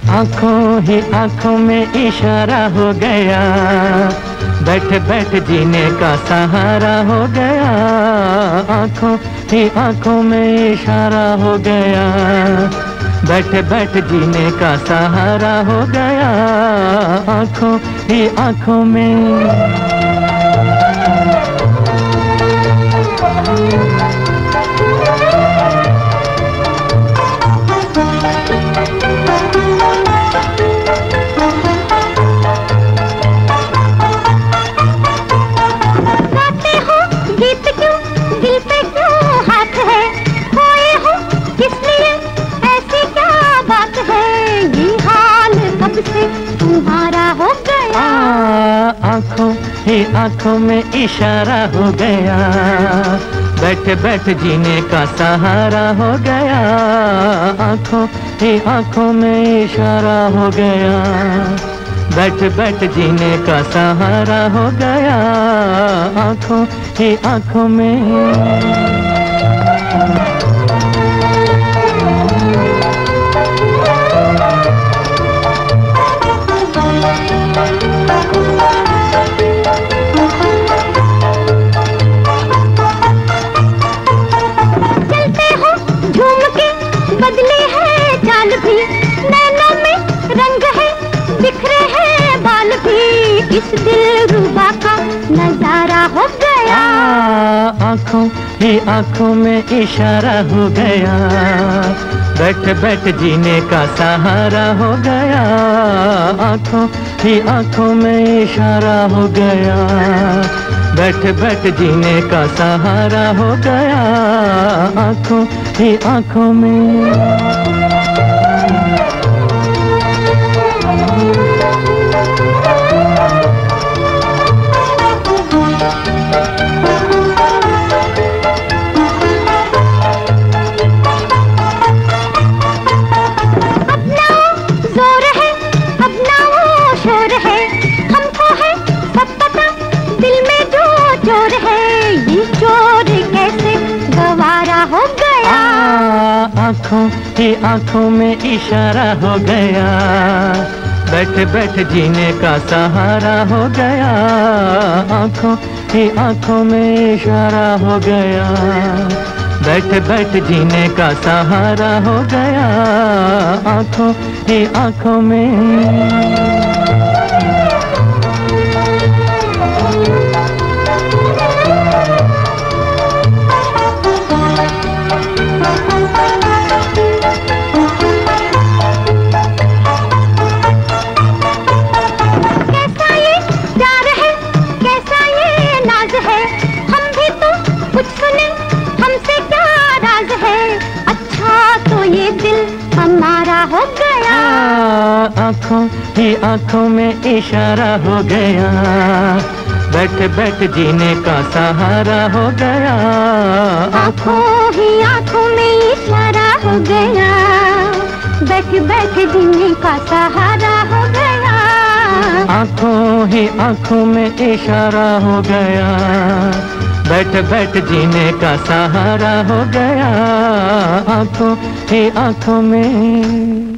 आंखों ही आंखों में इशारा हो गया, बैठ बैठ जीने का सहारा हो गया। आंखों ही आंखों में इशारा हो गया, बैठ बैठ जीने का सहारा हो गया। आंखों ही आंखों में। तुम्हारा हो गया, आंखों ही आंखों में इशारा हो गया, बैठ बैठ जीने का सहारा हो गया। आंखों ही आंखों में इशारा हो गया, बैठ बैठ जीने का सहारा हो गया। आंखों ही आंखों में। बदले है चाल भी, नैनों में रंग है, बिखरे हैं बाल भी, इस दिलरुबा का नजारा हो गया। आंखों ही आंखों में इशारा हो गया, बैठ बैठ जीने का सहारा हो गया। आंखों ही आंखों में इशारा हो गया, बैठ बैठ जीने का सहारा हो गया। आंखों ही आंखों में। आंखों ही आंखों में इशारा हो गया, बैठ बैठ जीने का सहारा हो गया। आंखों ही आंखों में इशारा हो गया, बैठ बैठ जीने का सहारा हो गया। आंखों ही आंखों में। हमारा हो गया, आंखों ही आंखों में इशारा हो गया, बैठ बैठ जीने का सहारा हो गया। आंखों ही आंखों में इशारा हो गया, बैठ बैठ जीने का सहारा हो गया। आंखों ही आंखों में इशारा हो गया, बैठ बैठ जीने का सहारा हो गया। आंखों ही आंखों में।